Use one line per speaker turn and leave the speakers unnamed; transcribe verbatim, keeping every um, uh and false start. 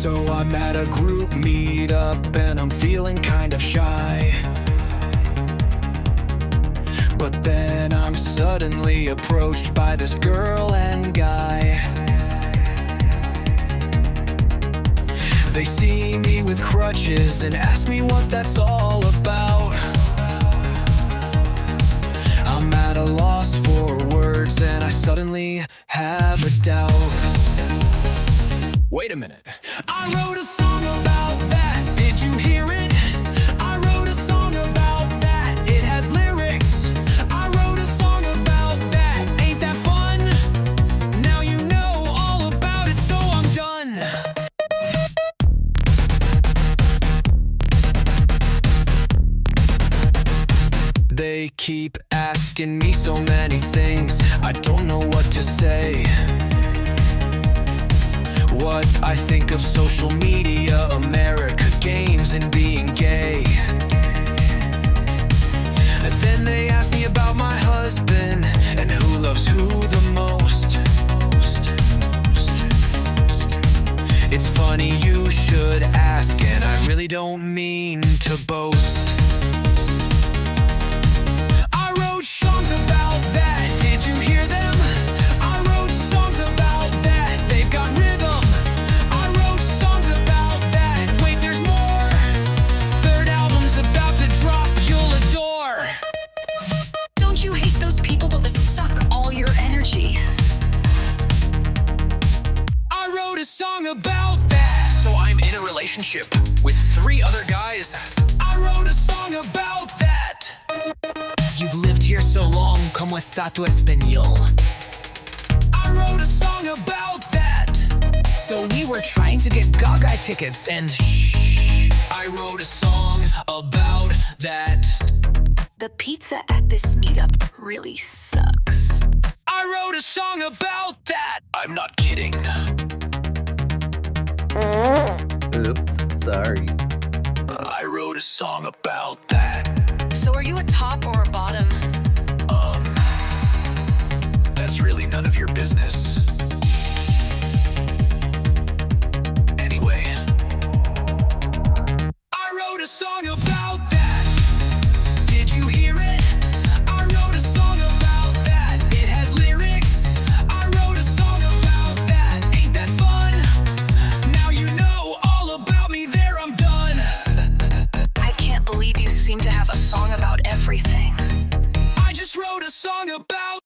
So I'm at a group meetup and I'm feeling kind of shy. But then I'm suddenly approached by this girl and guy. They see me with crutches and ask me what that's all about. I'm at a loss for words and I suddenly have a doubt. Wait a minute. I wrote a song about that. Did you hear it? I wrote a song about that. It has lyrics. I wrote a song about that. Ain't that fun? Now you know all about it, so I'm done. They keep asking me so many things. I don't know what to say. What I think of social media, America, games, and being gay. And then they ask me about my husband and who loves who the most. It's funny you should ask, and I really don't mean to boast. I wrote songs about that. Did you hear them? I wrote songs about that. They've got rhythm. I wrote songs about that. Wait, there's more. Third album's about to drop. You'll adore.
Don't you hate those people that suck all your energy?
I wrote a song about that.
So I'm in a relationship with three other guys.
I wrote a song about that.
You've lived here so long, ¿cómo está tu español?
I wrote a song about that.
So we were trying to get Gaga tickets and shh.
I wrote a song about that.
The pizza at this meetup really sucks.
I wrote a song about that.
I'm not kidding.
Oops, sorry.
I wrote a song about that.
So are you a top or a bottom?
Um, that's really none of your business. Anyway, I wrote a song about that. Did you hear it? I wrote a song about that. It has lyrics. I wrote a song about that. Ain't that fun? Now you know all about me. There, I'm done.
I can't believe you seem to have a song about everything.
I just wrote a song about